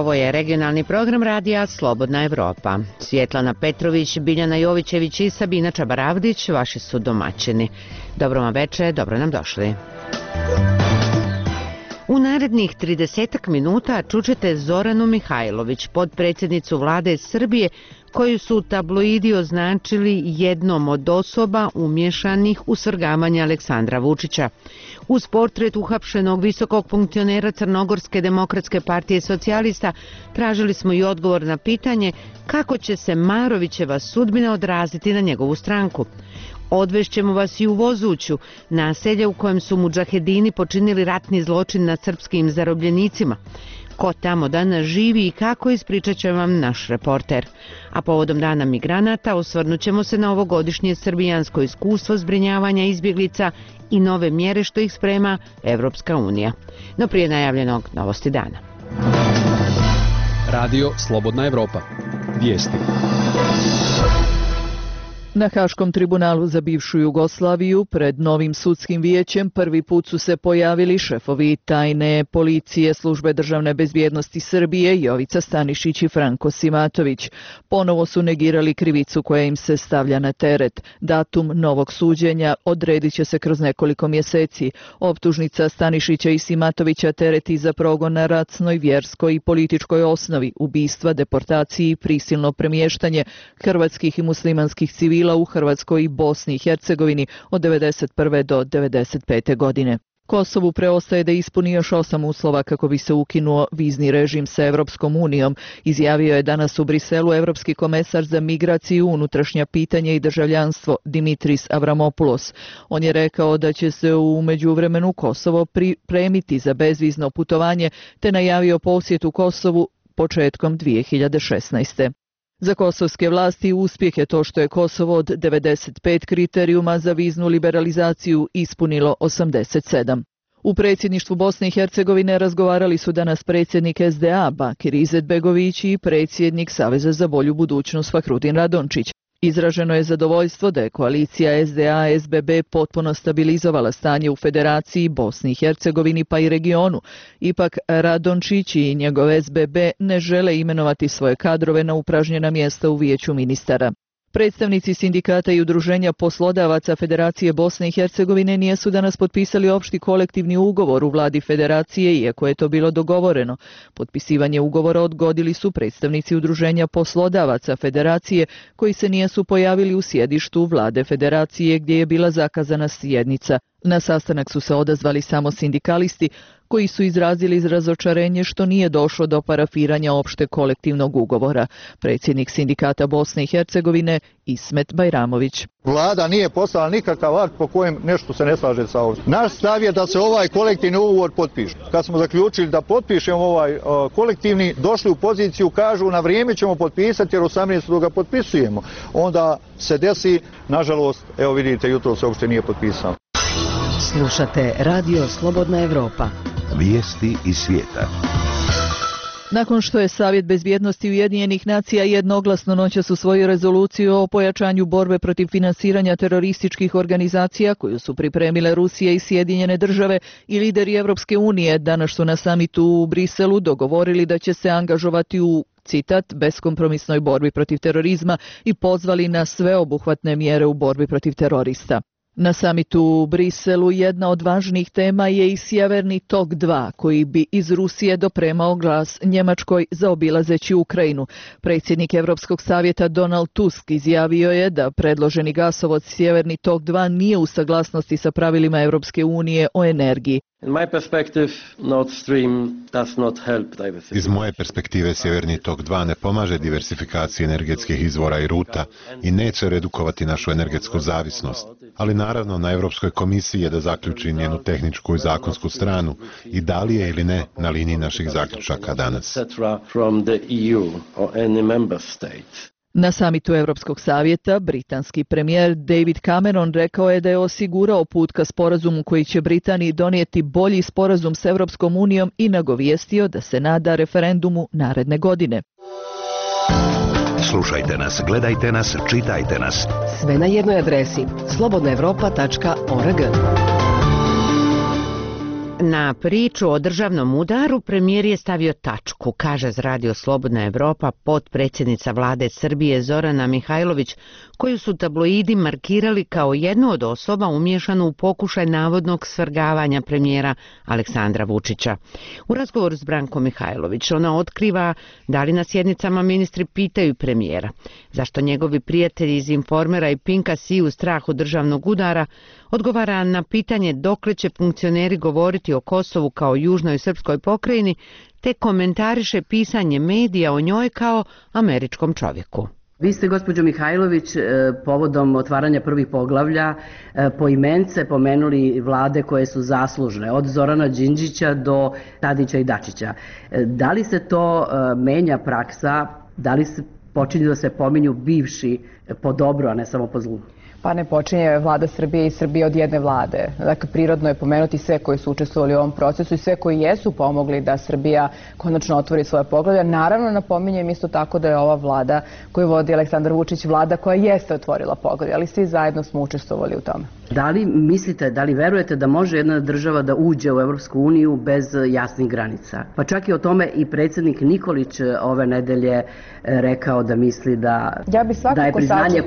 Ovo je regionalni program radija Slobodna Evropa. Svjetlana Petrović, Biljana Jovićević i Sabina Čabaravdić vaši su domaćini. Dobro vam večer, dobro nam došli. U narednih 30 minuta čućete Zoranu Mihajlović, potpredsjednicu vlade Srbije, koju su tabloidi označili jednom od osoba umješanih u svrgavanje Aleksandra Vučića. Uz portret uhapšenog visokog funkcionera Crnogorske demokratske partije socijalista tražili smo i odgovor na pitanje kako će se Marovićeva sudbina odraziti na njegovu stranku. Odvešćemo vas i u Vozuću, naselje u kojem su mudžahedini počinili ratni zločin nad srpskim zarobljenicima. Ko tamo danas živi i kako, ispričat će vam naš reporter. A povodom Dana migranata osvrnut ćemo se na ovogodišnje srbijansko iskustvo zbrinjavanja izbjeglica i nove mjere što ih sprema Evropska unija. No prije najavljenog novosti dana. Radio Slobodna Evropa. Vijesti. Na Haškom tribunalu za bivšu Jugoslaviju pred novim sudskim vijećem prvi put su se pojavili šefovi tajne policije Službe državne bezbjednosti Srbije Jovica Stanišić i Franko Simatović. Ponovo su negirali krivicu koja im se stavlja na teret. Datum novog suđenja odredit će se kroz nekoliko mjeseci. Optužnica Stanišića i Simatovića tereti za progon na racnoj, vjerskoj i političkoj osnovi, ubistva, deportaciji i prisilno premještanje hrvatskih i muslimanskih civila u Hrvatskoj i Bosni i Hercegovini od 1991. do 1995. godine. Kosovu preostaje da ispuni još 8 uslova kako bi se ukinuo vizni režim sa Evropskom unijom, izjavio je danas u Briselu Evropski komesar za migraciju, unutrašnja pitanja i državljanstvo Dimitris Avramopoulos. On je rekao da će se u međuvremenu Kosovo pripremiti za bezvizno putovanje te najavio posjetu Kosovu početkom 2016. Za kosovske vlasti uspjeh je to što je Kosovo od 95 kriterijuma za viznu liberalizaciju ispunilo 87. U predsjedništvu Bosne i Hercegovine razgovarali su danas predsjednik SDA Bakir Izetbegović i predsjednik Saveza za bolju budućnost Fahrudin Radončić. Izraženo je zadovoljstvo da je koalicija SDA-SBB potpuno stabilizovala stanje u Federaciji, Bosni i Hercegovini pa i regionu. Ipak Radončić i njegov SBB ne žele imenovati svoje kadrove na upražnjena mjesta u vijeću ministara. Predstavnici sindikata i udruženja poslodavaca Federacije Bosne i Hercegovine nisu danas potpisali opšti kolektivni ugovor u vladi Federacije, iako je to bilo dogovoreno. Potpisivanje ugovora odgodili su predstavnici udruženja poslodavaca Federacije koji se nisu pojavili u sjedištu vlade Federacije gdje je bila zakazana sjednica. Na sastanak su se odazvali samo sindikalisti koji su izrazili razočarenje što nije došlo do parafiranja opšte kolektivnog ugovora. Predsjednik sindikata Bosne i Hercegovine Ismet Bajramović. Vlada nije poslala nikakav akt po kojem nešto se ne slaže sa ovim. Naš stav je da se ovaj kolektivni ugovor potpiše. Kad smo zaključili da potpišemo ovaj kolektivni, došli u poziciju, kažu na vrijeme ćemo potpisati jer 18. ga potpisujemo. Onda se desi, nažalost, evo vidite, jutro se uopšte nije potpisao. Slušate Radio Slobodna Evropa. Vijesti iz svijeta. Nakon što je Savjet bezbjednosti Ujedinjenih nacija jednoglasno noćas usvojio rezoluciju o pojačanju borbe protiv finansiranja terorističkih organizacija koju su pripremile Rusija i Sjedinjene države i lideri Evropske unije, danas su na samitu u Briselu dogovorili da će se angažovati u citat, beskompromisnoj borbi protiv terorizma i pozvali na sveobuhvatne mjere u borbi protiv terorista. Na samitu u Briselu jedna od važnijih tema je i Sjeverni tok 2, koji bi iz Rusije dopremao glas Njemačkoj zaobilazeći Ukrajinu. Predsjednik Europskog savjeta Donald Tusk izjavio je da predloženi gasovod Sjeverni tok 2 nije u saglasnosti sa pravilima Europske unije o energiji. Iz moje perspektive Sjeverni tok 2 ne pomaže diversifikaciji energetskih izvora i ruta i neće redukovati našu energetsku zavisnost. Ali naravno na Europskoj komisiji je da zaključi njenu tehničku i zakonsku stranu i da li je ili ne na liniji naših zaključaka danas. Na samitu Europskog savjeta, britanski premijer David Cameron rekao je da je osigurao put ka sporazumu koji će Britaniji donijeti bolji sporazum s Europskom unijom i nagovijestio da se nada referendumu naredne godine. Slušajte nas, gledajte nas, čitajte nas. Sve na jednoj adresi slobodnaevropa.org. Na priču o državnom udaru premijer je stavio tačku, kaže za Radio Slobodna Evropa potpredsjednica vlade Srbije Zorana Mihajlović, koju su tabloidi markirali kao jednu od osoba umiješanu u pokušaj navodnog svrgavanja premijera Aleksandra Vučića. U razgovoru s Brankom Mihajlović ona otkriva da li na sjednicama ministri pitaju premijera zašto njegovi prijatelji iz Informera i Pinka siju strah od državnog udara, odgovara na pitanje dokle će funkcioneri govoriti o Kosovu kao južnoj srpskoj pokrajini, te komentariše pisanje medija o njoj kao američkom čovjeku. Vi ste, gospođo Mihajlović, povodom otvaranja prvih poglavlja poimence pomenuli vlade koje su zaslužne, od Zorana Đinđića do Tadića i Dačića. Da li se to menja praksa, da li se počinju da se pominju bivši po dobro, a ne samo po zlu? Pa ne počinje vlada Srbije i Srbije od jedne vlade. Dakle, prirodno je pomenuti sve koji su učestvovali u ovom procesu i sve koji jesu pomogli da Srbija konačno otvori svoje poglavlja. Naravno, napominjem isto tako da je ova vlada koju vodi Aleksandar Vučić vlada koja jeste otvorila poglavlje, ali svi zajedno smo učestvovali u tome. Da li mislite, da li verujete da može jedna država da uđe u Evropsku uniju bez jasnih granica? Pa čak i o tome i predsjednik Nikolić ove nedelje rekao da misli da je priznanje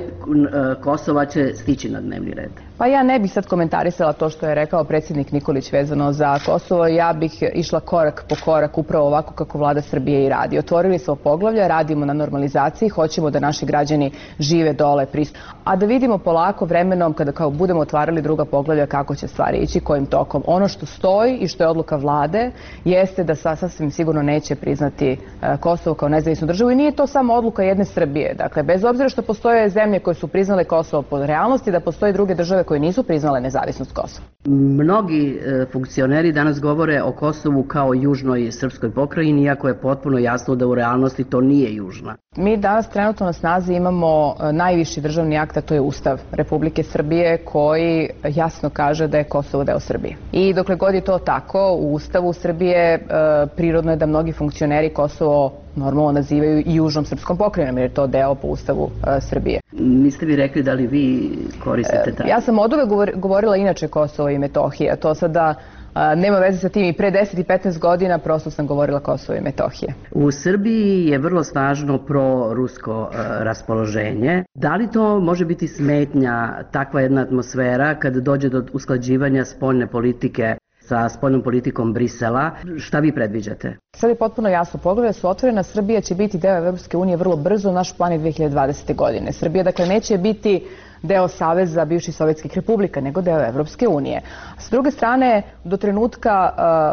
Kosova će stići na dnevni red. Pa ja ne bih sad komentarisala to što je rekao predsjednik Nikolić vezano za Kosovo. Ja bih išla korak po korak upravo ovako kako vlada Srbije i radi. Otvorili smo poglavlja, radimo na normalizaciji, hoćemo da naši građani žive dole, a da vidimo polako vremenom kada kao budemo otvarali druga poglavlja kako će stvari ići, kojim tokom. Ono što stoji i što je odluka vlade jeste da sasvim sigurno neće priznati Kosovo kao nezavisnu državu i nije to samo odluka jedne Srbije. Dakle, bez obzira što postoje zemlje koje su priznale Kosovo po realnosti, da postoje druge države koje nisu priznale nezavisnost Kosova. Mnogi funkcioneri danas govore o Kosovu kao južnoj srpskoj pokrajini, iako je potpuno jasno da u realnosti to nije južna. Mi danas trenutno na snazi imamo najviši državni akt, a to je Ustav Republike Srbije koji jasno kaže da je Kosovo deo Srbije. I dokle god je to tako, u Ustavu Srbije prirodno je da mnogi funkcioneri Kosovo normalno nazivaju i južnom srpskom pokrajinom, jer je to deo po Ustavu Srbije. Niste mi rekli da li vi koristite taj? Ja sam oduvek govorila inače Kosovo i Metohija. To sada nema veze sa tim i pre 10 i 15 godina prosto sam govorila Kosovo i Metohije. U Srbiji je vrlo snažno pro-rusko raspoloženje. Da li to može biti smetnja, takva jedna atmosfera, kada dođe do usklađivanja spoljne politike sa spoljnom politikom Brisela? Šta vi predviđate? Sad je potpuno jasno. Poglavlja su otvorena, Srbija će biti deo Evropske unije vrlo brzo, naš plan je 2020. godine. Srbija dakle neće biti deo Saveza bivših sovjetskih republika, nego deo Evropske unije. S druge strane, do trenutka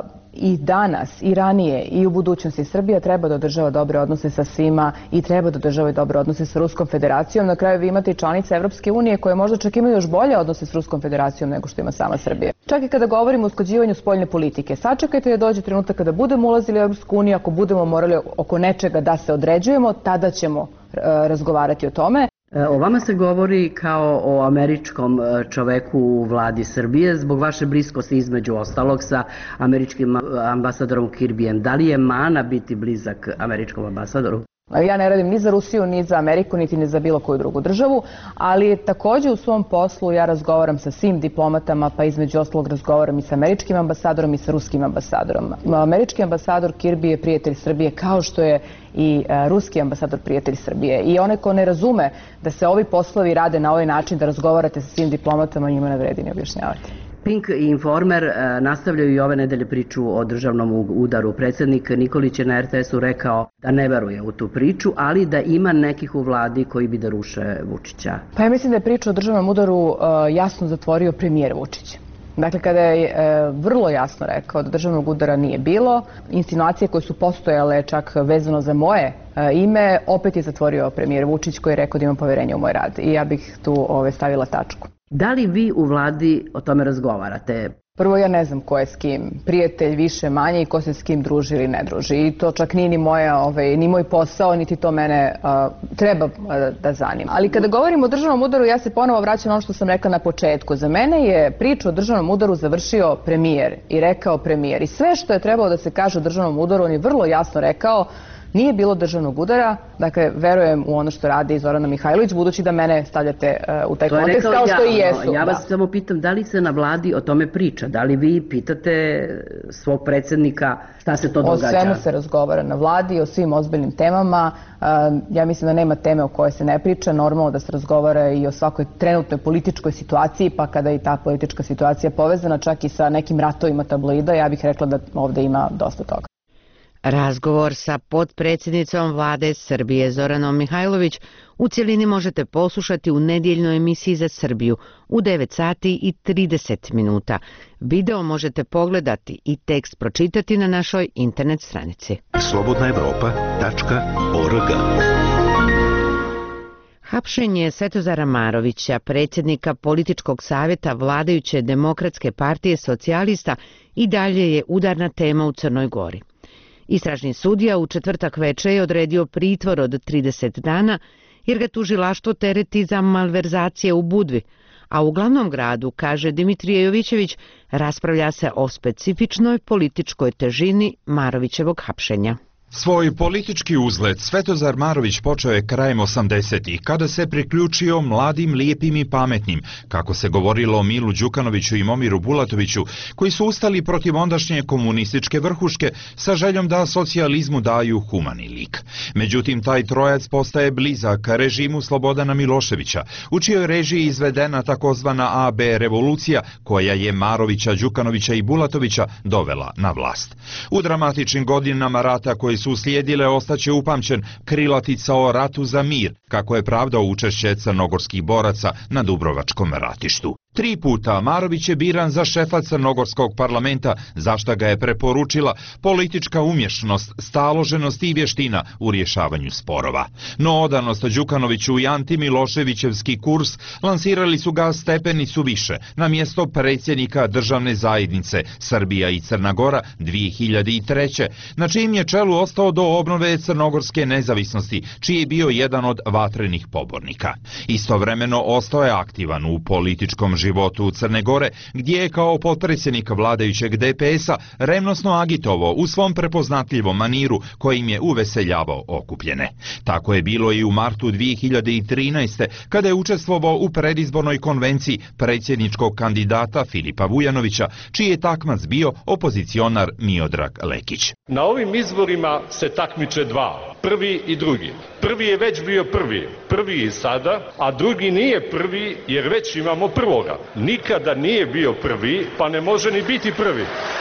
i danas, i ranije, i u budućnosti Srbija treba da održava dobre odnose sa svima i treba da održava dobre odnose sa Ruskom federacijom. Na kraju vi imate i članice Evropske unije koje možda čak imaju još bolje odnose s Ruskom federacijom nego što ima sama Srbija. Čak i kada govorimo o usklađivanju spoljne politike, sačekajte da dođe trenutak kada budemo ulazili u Evropsku uniju, ako budemo morali oko nečega da se određujemo, tada ćemo razgovarati o tome. O vama se govori kao o američkom čoveku u vladi Srbije zbog vaše bliskosti između ostalog sa američkim ambasadorom Kirbijem. Da li je mana biti blizak američkom ambasadoru? Ja ne radim ni za Rusiju, ni za Ameriku, niti ni za bilo koju drugu državu, ali također u svom poslu ja razgovaram sa svim diplomatama, pa između ostalog razgovaram i sa američkim ambasadorom i sa ruskim ambasadorom. Američki ambasador Kirby je prijatelj Srbije kao što je i ruski ambasador prijatelj Srbije. I onaj ko ne razume da se ovi poslovi rade na ovaj način, da razgovarate sa svim diplomatama, njima ne vredi ni objašnjavati. Pink i Informer nastavljaju i ove nedelje priču o državnom udaru. Predsjednik Nikolić je na RTS-u rekao da ne veruje u tu priču, ali da ima nekih u vladi koji bi da ruše Vučića. Pa ja mislim da je priča o državnom udaru jasno zatvorio premijer Vučić. Dakle, kada je vrlo jasno rekao da državnog udara nije bilo, insinuacije koje su postojale čak vezano za moje ime, opet je zatvorio premijer Vučić koji je rekao da ima poverenje u moj rad. I ja bih tu stavila tačku. Da li vi u vladi o tome razgovarate? Prvo, ja ne znam ko je s kim prijatelj, više, manje i ko se s kim druži ili ne druži. I to čak nije ni moj posao, niti to mene treba da zanima. Ali kada govorimo o državnom udaru, ja se ponovo vraćam na ono što sam rekla na početku. Za mene je priču o državnom udaru završio premijer i rekao premijer. I sve što je trebalo da se kaže o državnom udaru, on je vrlo jasno rekao, Nije bilo državnog udara, dakle, verujem u ono što radi Zorana Mihajlović, budući da mene stavljate u taj kontekst, kao što i jesu. Ja vas samo pitam, da li se na vladi o tome priča? Da li vi pitate svog predsjednika šta se to događa? O svemu se razgovara na vladi, o svim ozbiljnim temama. Ja mislim da nema teme o kojoj se ne priča, normalno da se razgovara i o svakoj trenutnoj političkoj situaciji, pa kada je ta politička situacija povezana čak i sa nekim ratovima tabloida, ja bih rekla da ovdje ima dosta toga. Razgovor sa potpredsjednicom vlade Srbije Zoranom Mihajlović u cjelini možete poslušati u nedjeljnoj emisiji za Srbiju u 9 sati i 30 minuta. Video možete pogledati i tekst pročitati na našoj internet stranici. slobodnaevropa.org. Hapšenje Svetozara Marovića, predsjednika političkog savjeta vladajuće Demokratske partije socijalista, i dalje je udarna tema u Crnoj Gori. Istražni sudija u četvrtak večer je odredio pritvor od 30 dana jer ga tužilaštvo tereti za malverzacije u Budvi, a u glavnom gradu, kaže Dimitrije Jovićević, raspravlja se o specifičnoj političkoj težini Marovićevog hapšenja. Svoj politički uzlet Svetozar Marović počeo je krajem 80-ih, kada se priključio mladim, lijepim i pametnim, kako se govorilo o Milu Đukanoviću i Momiru Bulatoviću, koji su ustali protiv ondašnje komunističke vrhuške sa željom da socijalizmu daju humani lik. Međutim, taj trojac postaje blizak režimu Slobodana Miloševića, u čijoj režiji izvedena takozvana AB revolucija, koja je Marovića, Đukanovića i Bulatovića dovela na vlast. U dramatičnim godinama rata koji su uslijedile ostaće upamćen krilatica o ratu za mir, kako je pravdao učešće crnogorskih boraca na Dubrovačkom ratištu. 3 puta Marović je biran za šefa crnogorskog parlamenta, za šta ga je preporučila politička umješnost, staloženost i vještina u rješavanju sporova. No odanost Đukanoviću i antimiloševićevski kurs lansirali su ga stepenicu više, na mjesto predsjednika državne zajednice Srbija i Crna Gora 2003. na čijim je čelu ostao do obnove crnogorske nezavisnosti, čiji je bio jedan od vatrenih pobornika. Istovremeno ostao je aktivan u političkom životu Crne Gore, gdje je kao potpredsjednik vladajućeg DPS-a revnosno agitovao u svom prepoznatljivom maniru kojim je uveseljavao okupljene. Tako je bilo i u martu 2013. kada je učestvovao u predizbornoj konvenciji predsjedničkog kandidata Filipa Vujanovića, čiji je takmac bio opozicionar Miodrag Lekić. Na ovim izborima se takmiče dva, prvi i drugi. Prvi je već bio prvi i sada, a drugi nije prvi jer već imamo prvoga. Nikada nije bio prvi, pa ne može ni biti prvi.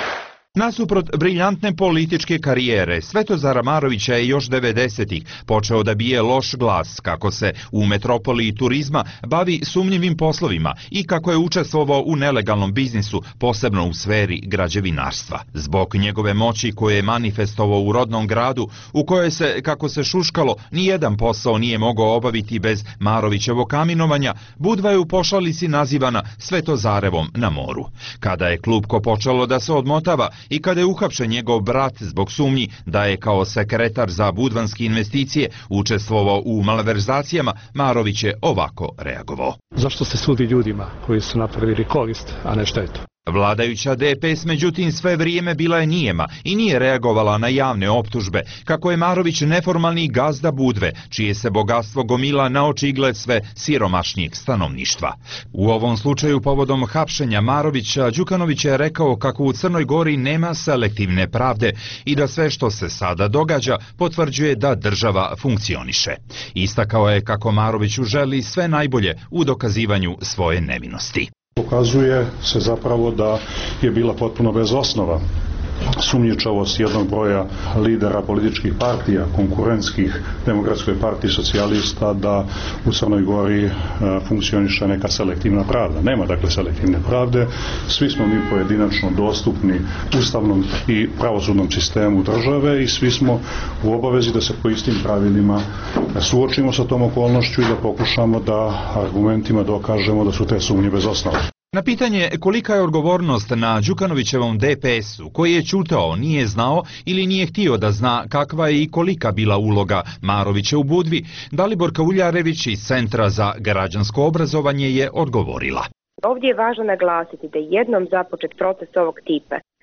Nasuprot briljantne političke karijere, Svetozara Marovića je još 90-ih počeo da bije loš glas kako se u metropoli turizma bavi sumnjivim poslovima i kako je učestvovao u nelegalnom biznisu, posebno u sferi građevinarstva. Zbog njegove moći koje je manifestovao u rodnom gradu, u kojoj se, kako se šuškalo, nijedan posao nije mogao obaviti bez Marovićevog kaminovanja, Budva je u pošalici nazivana Svetozarevom na moru. Kada je klupko počelo da se odmotava, i kada je uhapšen njegov brat zbog sumnji da je kao sekretar za budvanske investicije učestvovao u malverzacijama, Marović je ovako reagovao. Zašto se sudi ljudima koji su napravili korist, a ne štetu? Vladajuća DPS međutim sve vrijeme bila je nijema i nije reagovala na javne optužbe, kako je Marović neformalni gazda Budve, čije se bogatstvo gomila na očigled sve siromašnijeg stanovništva. U ovom slučaju povodom hapšenja Marovića, Đukanović je rekao kako u Crnoj Gori nema selektivne pravde i da sve što se sada događa potvrđuje da država funkcioniše. Istakao je kako Maroviću želi sve najbolje u dokazivanju svoje nevinosti. Pokazuje se zapravo da je bila potpuno bez osnova sumnjičavost jednog broja lidera političkih partija, konkurentskih Demokratskoj partiji socijalista, da u Crnoj Gori funkcioniše neka selektivna pravda. Nema dakle selektivne pravde, svi smo mi pojedinačno dostupni ustavnom i pravosudnom sistemu države i svi smo u obavezi da se po istim pravilima suočimo sa tom okolnošću i da pokušamo da argumentima dokažemo da su te sumnje bez osnova. Na pitanje kolika je odgovornost na Đukanovićevom DPS-u, koji je ćutao, nije znao ili nije htio da zna kakva je i kolika bila uloga Marovića u Budvi, Daliborka Uljarević iz Centra za građansko obrazovanje je odgovorila. Ovdje je važno naglasiti da jednom započet proces ovog tipa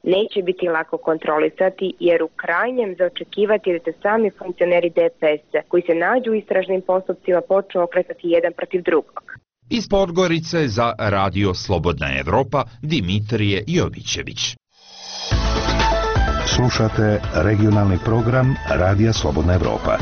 neće biti lako kontrolisati, jer u krajnjem za očekivati je da se sami funkcioneri DPS-a koji se nađu u istražnim postupcima počnu okretati jedan protiv drugog. Iz Podgorice za Radio Slobodna Evropa Dimitrije Jovićević. Slušate regionalni program Radija Slobodna Evropa.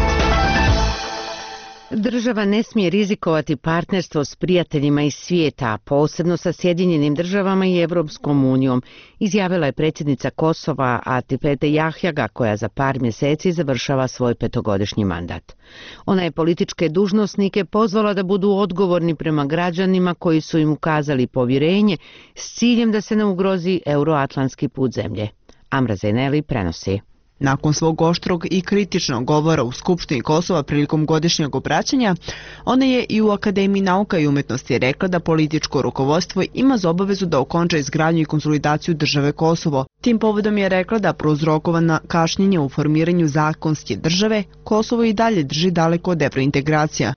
Država ne smije rizikovati partnerstvo s prijateljima iz svijeta, posebno sa Sjedinjenim državama i Evropskom unijom, izjavila je predsjednica Kosova Atipete Jahjaga, koja za par mjeseci završava svoj 5-godišnji mandat. Ona je političke dužnosnike pozvala da budu odgovorni prema građanima koji su im ukazali povjerenje s ciljem da se ne ugrozi euroatlantski put zemlje. Amra Zeneli prenosi. Nakon svog oštrog i kritičnog govora u Skupštini Kosova prilikom godišnjeg obraćanja, ona je i u Akademiji nauka i umjetnosti rekla da političko rukovodstvo ima za obavezu da okonča izgradnju i konsolidaciju države Kosovo. Tim povodom je rekla da prouzrokovana kašnjenje u formiranju zakonske države, Kosovo i dalje drži daleko od evrointegracija.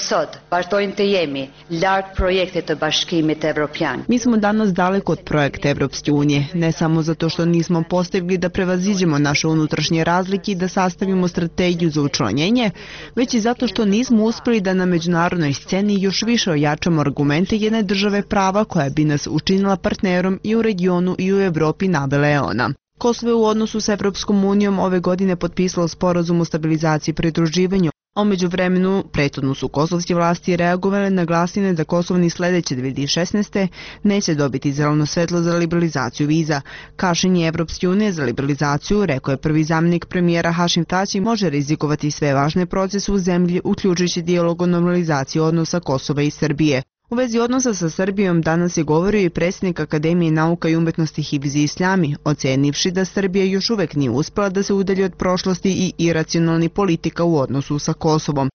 Mi smo danas daleko od projekta Evropske unije, ne samo zato što nismo postigli da prevaziđemo naše unutrašnje razlike i da sastavimo strategiju za učlanjenje, već i zato što nismo uspjeli da na međunarodnoj sceni još više ojačamo argumente jedne države prava koja bi nas učinila partnerom i u regionu i u Evropi, navela je ona. Kosovo je u odnosu s Evropskom unijom ove godine potpisalo sporazum o stabilizaciji i pridruživanju, a u međuvremenu prethodno su kosovske vlasti reagovale na glasine da Kosovo ni sljedeće 2016. neće dobiti zeleno svetlo za liberalizaciju viza. Kašnjenje Evropske unije za liberalizaciju, rekao je prvi zamjenik premijera Hašim Tači, može rizikovati sve važne procese u zemlji, uključujući dijalog o normalizaciji odnosa Kosova i Srbije. U vezi odnosa sa Srbijom danas je govorio i predsjednik Akademije nauka i umjetnosti Hifzi Islami, ocenivši da Srbija još uvijek nije uspjela da se udalji od prošlosti i iracionalni politika u odnosu sa Kosovom.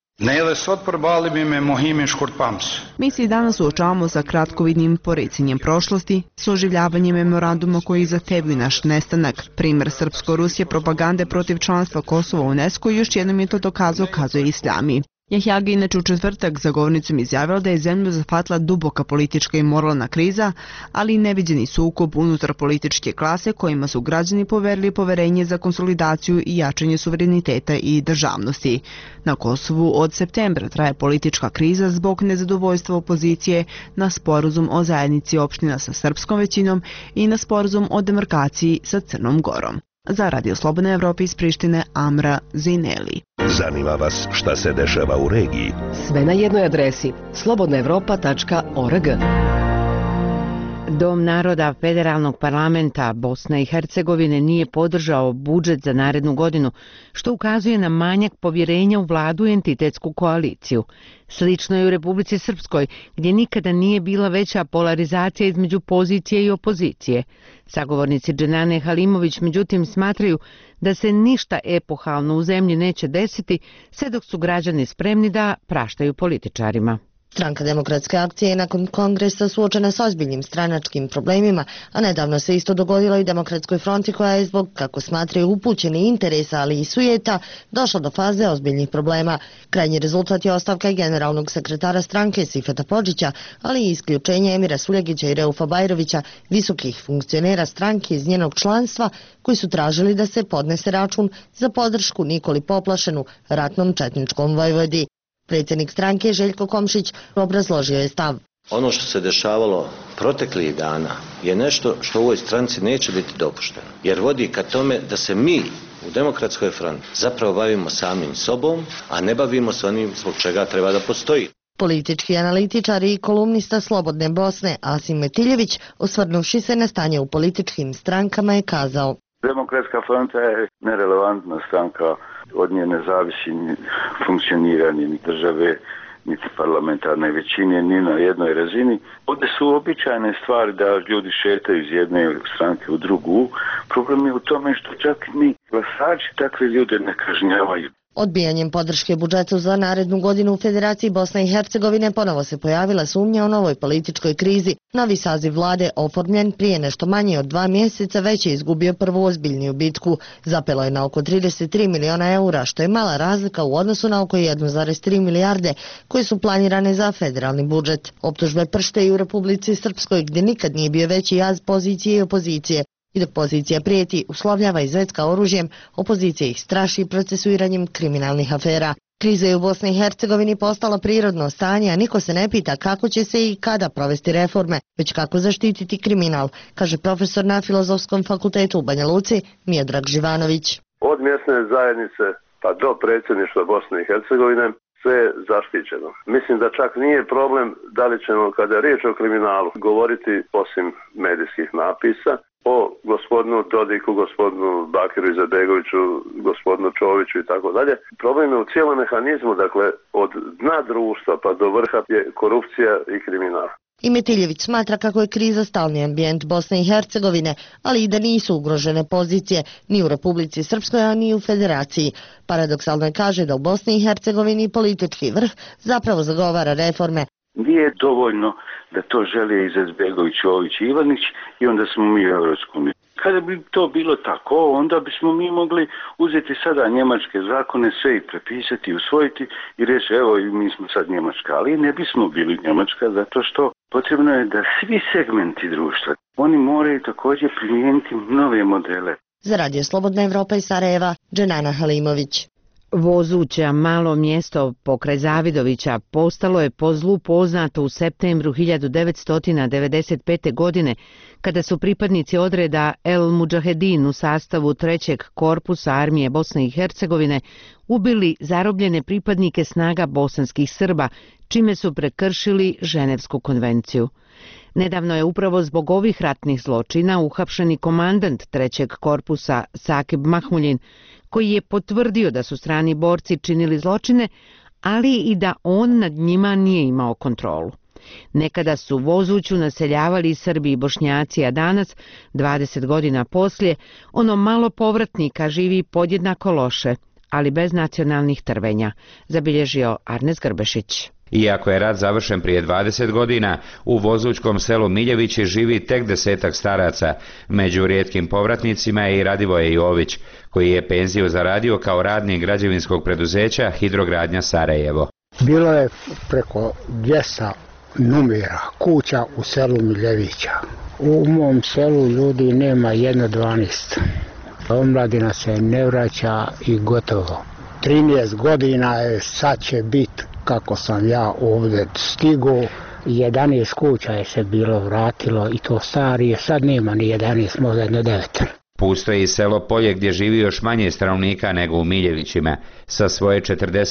Mi se i danas suočavamo sa kratkovidnim poricanjem prošlosti, s oživljavanjem memoranduma koji zahtevaju naš nestanak. Primjer srpsko-ruske propagande protiv članstva Kosova u UNESCO još jednom je to dokazao, kazuje Islami. Jahjaga inače u četvrtak za govornicom izjavila da je zemlju zahvatila duboka politička i moralna kriza, ali i neviđeni sukob unutar političke klase kojima su građani poverili poverenje za konsolidaciju i jačanje suvereniteta i državnosti. Na Kosovu od septembra traje politička kriza zbog nezadovoljstva opozicije na sporazum o zajednici opština sa srpskom većinom i na sporazum o demarkaciji sa Crnom Gorom. Za Radio Slobodna Evropa iz Prištine, Amra Zineli. Zanima vas šta se dešava u regiji? Sve na jednoj adresi slobodnaevropa.org. Dom naroda Federalnog parlamenta Bosne i Hercegovine nije podržao budžet za narednu godinu, što ukazuje na manjak povjerenja u vladu i entitetsku koaliciju. Slično je u Republici Srpskoj, gdje nikada nije bila veća polarizacija između pozicije i opozicije. Sagovornici Dženane Halimović međutim smatraju da se ništa epohalno u zemlji neće desiti, sve dok su građani spremni da praštaju političarima. Stranka Demokratske akcije je nakon kongresa suočena s ozbiljnim stranačkim problemima, a nedavno se isto dogodilo i Demokratskoj fronti koja je zbog, kako smatraju, upućeni interesa, ali i sujeta, došla do faze ozbiljnih problema. Krajnji rezultat je ostavka i generalnog sekretara stranke Sifeta Podžića, ali i isključenje Emira Suljegića i Reufa Bajrovića, visokih funkcionera stranke iz njenog članstva, koji su tražili da se podnese račun za podršku Nikoli Poplašenu, ratnom četničkom vojvodi. Predsjednik stranke Željko Komšić obrazložio je stav. Ono što se dešavalo proteklih dana je nešto što u ovoj stranci neće biti dopušteno, jer vodi ka tome da se mi u Demokratskoj fronti zapravo bavimo samim sobom, a ne bavimo se onim zbog čega treba da postoji. Politički analitičar i kolumnista Slobodne Bosne Asim Metiljević, osvrnuvši se na stanje u političkim strankama, je kazao: Demokratska fronta je nerelevantna stranka, od nje ne zavisi funkcioniranje ni države, niti parlamentarne većine, ni na jednoj razini. Ovdje su običajne stvari da ljudi šetaju iz jedne stranke u drugu. Problem je u tome što čak ni glasači takve ljude ne kažnjavaju. Odbijanjem podrške budžetu za narednu godinu u Federaciji Bosne i Hercegovine ponovo se pojavila sumnja o novoj političkoj krizi. Novi saziv vlade, oformljen prije nešto manje od 2 mjeseca, već je izgubio prvu ozbiljniju bitku. Zapelo je na oko 33 miliona eura, što je mala razlika u odnosu na oko 1,3 milijarde koje su planirane za federalni budžet. Optužbe pršte i u Republici Srpskoj, gdje nikad nije bio veći jaz pozicije i opozicije. I dok pozicija prijeti, uslovljava i zvecka oružjem, opozicija ih straši procesuiranjem kriminalnih afera. Kriza je u Bosni i Hercegovini postala prirodno stanje, a niko se ne pita kako će se i kada provesti reforme, već kako zaštititi kriminal, kaže profesor na Filozofskom fakultetu u Banja Luci Miodrag Živanović. Od mjesne zajednice pa do predsjedništva Bosne i Hercegovine sve je zaštićeno. Mislim da čak nije problem da li ćemo, kada je riječ o kriminalu, govoriti osim medijskih napisa o gospodinu Dodiku, gospodinu Bakiru Izetbegoviću, gospodinu Čoviću i tako dalje. Problem je u cijelom mehanizmu, dakle od dna društva pa do vrha je korupcija i kriminal. I Metiljević smatra kako je kriza stalni ambijent Bosne i Hercegovine, ali i da nisu ugrožene pozicije ni u Republici Srpskoj, a ni u Federaciji. Paradoksalno je kaže da u Bosni i Hercegovini politički vrh zapravo zagovara reforme. Nije dovoljno da to žele Izetbegović, Čović i Ivanić i onda smo mi u Europskom uniji. Kada bi to bilo tako, onda bismo mi mogli uzeti sada njemačke zakone, sve i prepisati, usvojiti i reći evo mi smo sad Njemačka, ali ne bismo bili Njemačka zato što potrebno je da svi segmenti društva, oni moraju također primijeniti nove modele. Za Radio Slobodna Evropa iz Sarajeva, Dženana Halimović. Vozuća malo mjesto pokraj Zavidovića postalo je po zlu poznato u septembru 1995. godine, kada su pripadnici odreda El Mudžahedin u sastavu 3. korpusa armije Bosne i Hercegovine ubili zarobljene pripadnike snaga bosanskih Srba, čime su prekršili Ženevsku konvenciju. Nedavno je upravo zbog ovih ratnih zločina uhapšeni komandant 3. korpusa Sakib Mahmuljin, koji je potvrdio da su strani borci činili zločine, ali i da on nad njima nije imao kontrolu. Nekada su Vozuću naseljavali Srbi i Bošnjaci, a danas, 20 godina poslije, ono malo povratnika živi podjednako loše, ali bez nacionalnih trvenja, zabilježio Arnes Grbešić. Iako je rat završen prije 20 godina, u vozućkom selu Miljevići živi tek 10-ak staraca. Među rijetkim povratnicima je i Radivoje Jović, koji je penziju zaradio kao radnik građevinskog preduzeća Hidrogradnja Sarajevo. Bilo je preko 200 numera kuća u selu Miljevića. U mom selu ljudi nema 1,12. Omladina se ne vraća i gotovo. 13 godina je, sad će biti kako sam ja ovdje stigao, 11 kuća je se bilo vratilo i to starije, sad nema ni 11, možda jedno 9. Pusto je i selo Polje gdje živi još manje stanovnika nego u Miljevićima. Sa svoje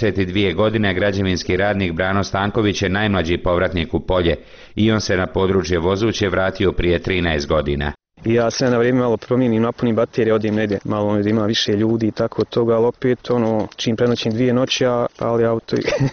42 godine građevinski radnik Brano Stanković je najmlađi povratnik u Polje i on se na područje Vozuće vratio prije 13 godina. Ja se na vrijeme malo promijenim, napunim baterije, odim negdje malo da ima više ljudi i tako od toga, ali opet čim prenoćim 2 noći, ali auto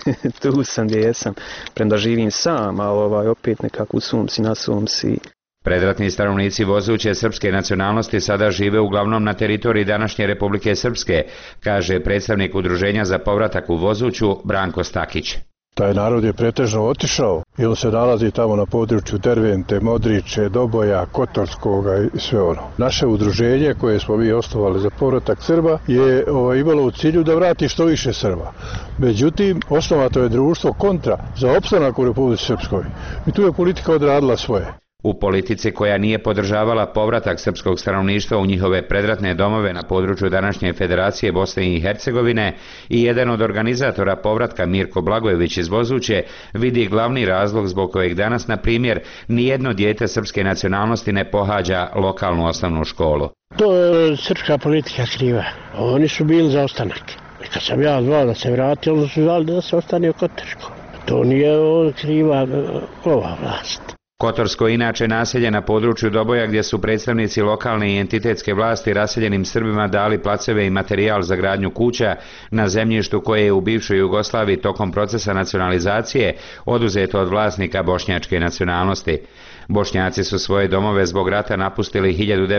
tu sam gdje jesam, premda živim sam, ali opet nekako u sumsi, na sumsi. Predratni stanovnici Vozuće srpske nacionalnosti sada žive uglavnom na teritoriji današnje Republike Srpske, kaže predstavnik Udruženja za povratak u Vozuću Branko Stakić. Taj narod je pretežno otišao i on se nalazi tamo na području Dervente, Modriče, Doboja, Kotorskoga i sve ono. Naše udruženje koje smo mi osnovali za povratak Srba je imalo u cilju da vrati što više Srba. Međutim, osnovato je društvo kontra za opstanak u Republici Srpskoj i tu je politika odradila svoje. U politici koja nije podržavala povratak srpskog stanovništva u njihove predratne domove na području današnje Federacije Bosne i Hercegovine i jedan od organizatora povratka Mirko Blagojević iz Vozuće vidi glavni razlog zbog kojeg danas, na primjer, nijedno dijete srpske nacionalnosti ne pohađa lokalnu osnovnu školu. To je srpska politika kriva. Oni su bili za ostanak. I kad sam ja zvao da se vrati, oni su zvali da se ostane u Kotorsko. To nije kriva ova vlast. Kotorsko je inače naselje na području Doboja gdje su predstavnici lokalne i entitetske vlasti raseljenim Srbima dali placeve i materijal za gradnju kuća na zemljištu koje je u bivšoj Jugoslaviji tokom procesa nacionalizacije oduzeto od vlasnika bošnjačke nacionalnosti. Bošnjaci su svoje domove zbog rata napustili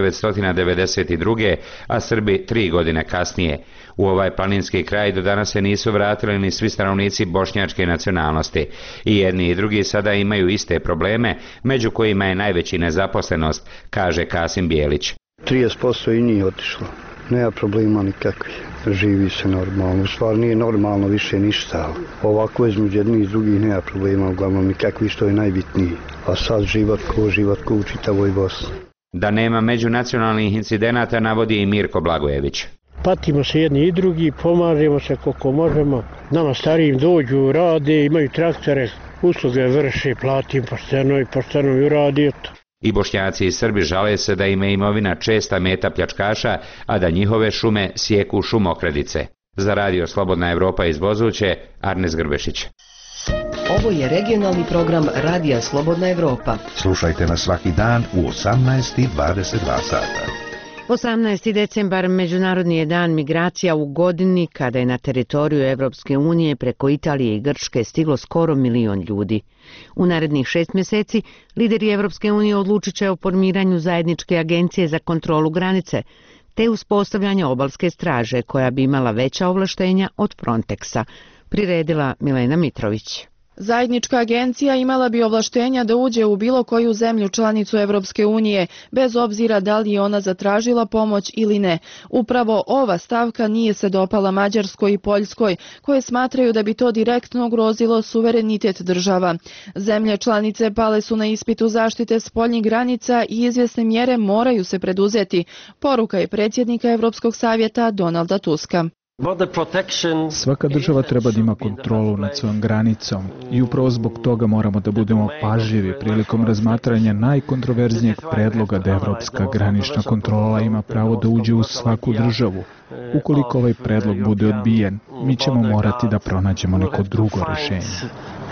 1992. a Srbi 3 godine kasnije. U ovaj planinski kraj do danas se nisu vratili ni svi stanovnici bošnjačke nacionalnosti. I jedni i drugi sada imaju iste probleme, među kojima je najveći nezaposlenost, kaže Kasim Bijelić. 30% i nije otišlo. Nema problema nikakvih. Živi se normalno. U stvari nije normalno više ništa. Ovako između jednih i drugih nema problema, uglavnom nikakvi, što je najbitniji. A sad život ko u čitavoj Bosni. Da nema međunacionalnih incidenata navodi i Mirko Blagojević. Patimo se jedni i drugi, pomažemo se koliko možemo. Nama starijim dođu, rade, imaju traktore, usluge vrše, platim pošteno i pošteno ju radi. I Bošnjaci i Srbi žale se da im je imovina česta meta pljačkaša, a da njihove šume sjeku šumokradice. Za Radio Slobodna Evropa iz Vozuće, Arnes Grbešić. Ovo je regionalni program Radija Slobodna Evropa. Slušajte nas svaki dan u 18:22 sata. 18. decembar Međunarodni je dan migracija u godini kada je na teritoriju Evropske unije preko Italije i Grčke stiglo skoro 1 milion ljudi. U narednih 6 mjeseci lideri Evropske unije odlučit će o formiranju zajedničke agencije za kontrolu granice, te uspostavljanje obalske straže koja bi imala veća ovlaštenja od Frontexa, priredila Milena Mitrović. Zajednička agencija imala bi ovlaštenja da uđe u bilo koju zemlju članicu Evropske unije, bez obzira da li je ona zatražila pomoć ili ne. Upravo ova stavka nije se dopala Mađarskoj i Poljskoj, koje smatraju da bi to direktno ugrozilo suverenitet država. Zemlje članice pale su na ispitu zaštite spoljnih granica i izvjesne mjere moraju se preduzeti. Poruka je predsjednika Evropskog savjeta Donalda Tuska. Svaka država treba da ima kontrolu nad svojom granicom i upravo zbog toga moramo da budemo pažljivi prilikom razmatranja najkontroverznijeg predloga da evropska granična kontrola ima pravo da uđe u svaku državu. Ukoliko ovaj predlog bude odbijen, mi ćemo morati da pronađemo neko drugo rješenje.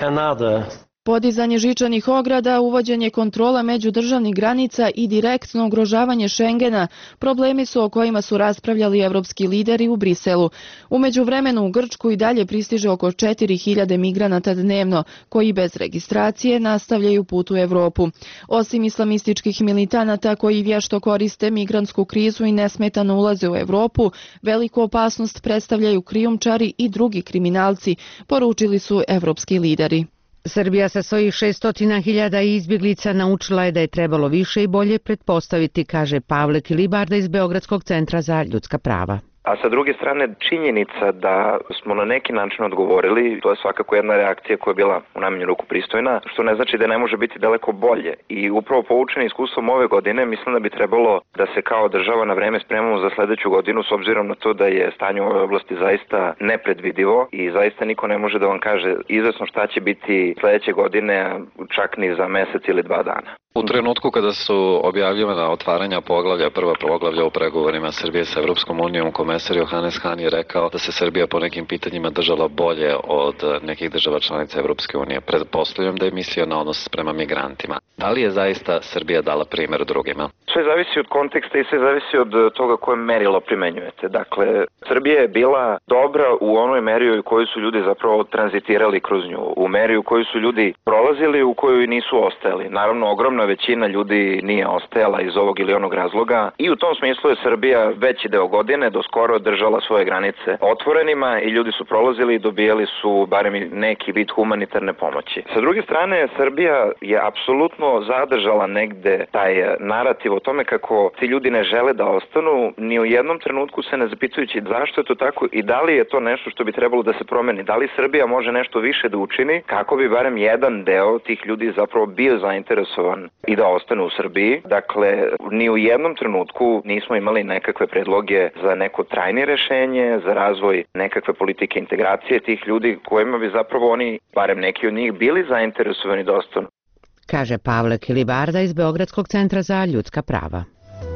Podizanje žičanih ograda, uvođenje kontrola međudržavnih granica i direktno ugrožavanje Schengena problemi su o kojima su raspravljali evropski lideri u Briselu. U međuvremenu u Grčku i dalje pristiže oko 4000 migranata dnevno, koji bez registracije nastavljaju put u Evropu. Osim islamističkih militanata koji vješto koriste migrantsku krizu i nesmetano ulaze u Evropu, veliku opasnost predstavljaju krijumčari i drugi kriminalci, poručili su evropski lideri. Srbija sa svojih 600.000 izbjeglica naučila je da je trebalo više i bolje pretpostaviti, kaže Pavle Kilibarda iz Beogradskog centra za ljudska prava. A sa druge strane, činjenica da smo na neki način odgovorili, to je svakako jedna reakcija koja je bila u najmanju ruku pristojna, što ne znači da ne može biti daleko bolje. I upravo poučeni iskustvom ove godine, mislim da bi trebalo da se kao država na vreme spremamo za sljedeću godinu, s obzirom na to da je stanje u ovoj oblasti zaista nepredvidivo i zaista niko ne može da vam kaže izvesno šta će biti sljedeće godine, čak ni za mjesec ili 2 dana. U trenutku kada su objavljivana otvaranja poglavlja, prva poglavlja u pregovorima Srbije sa Evropskom unijom, komesar Johannes Hahn je rekao da se Srbija po nekim pitanjima držala bolje od nekih država članica Evropske unije. Pretpostavljam da je mislio na odnos prema migrantima. Da li je zaista Srbija dala primjer drugima? Sve zavisi od konteksta i sve zavisi od toga koje merilo primenjujete. Dakle, Srbija je bila dobra u onoj meri u kojoj su ljudi zapravo tranzitirali kroz nju, u meri u kojoj su ljudi prolazili, u kojoj nisu ostajali. Naravno, ogromna većina ljudi nije ostajala iz ovog ili onog razloga i u tom smislu je Srbija veći deo godine do skoro držala svoje granice otvorenima i ljudi su prolazili i dobijali su barem neki vid humanitarne pomoći. Sa druge strane, Srbija je apsolutno zadržala negde taj narativ o tome kako ti ljudi ne žele da ostanu, ni u jednom trenutku se ne zapitujući zašto je to tako i da li je to nešto što bi trebalo da se promeni, da li Srbija može nešto više da učini kako bi barem jedan deo tih ljudi zapravo bio zainteresovan i da ostane u Srbiji. Dakle, ni u jednom trenutku nismo imali nekakve predloge za neko trajne rješenje, za razvoj nekakve politike integracije tih ljudi kojima bi zapravo oni, barem neki od njih, bili zainteresovani da ostanu. Kaže Pavle Kilibarda iz Beogradskog centra za ljudska prava.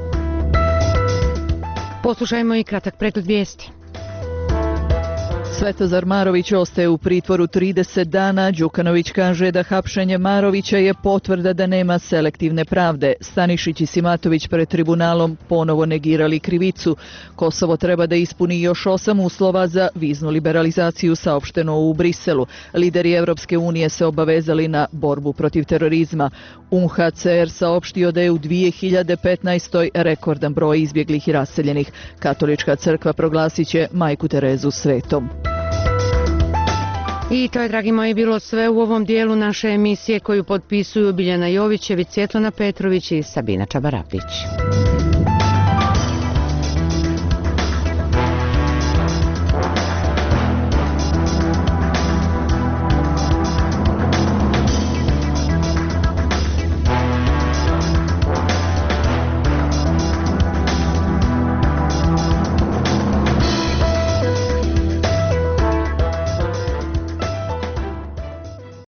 Poslušajmo i kratak pregled vijesti. Svetozar Marović ostaje u pritvoru 30 dana. Đukanović kaže da hapšenje Marovića je potvrda da nema selektivne pravde. Stanišić i Simatović pred tribunalom ponovo negirali krivicu. Kosovo treba da ispuni još 8 uslova za viznu liberalizaciju, saopšteno u Briselu. Lideri Evropske unije se obavezali na borbu protiv terorizma. UNHCR saopštio da je u 2015. rekordan broj izbjeglih i raseljenih. Katolička crkva proglasit će Majku Terezu svetom. I to je, dragi moji, bilo sve u ovom dijelu naše emisije koju potpisuju Biljana Jovićević, Svjetlana Petrović i Sabina Čabarapić.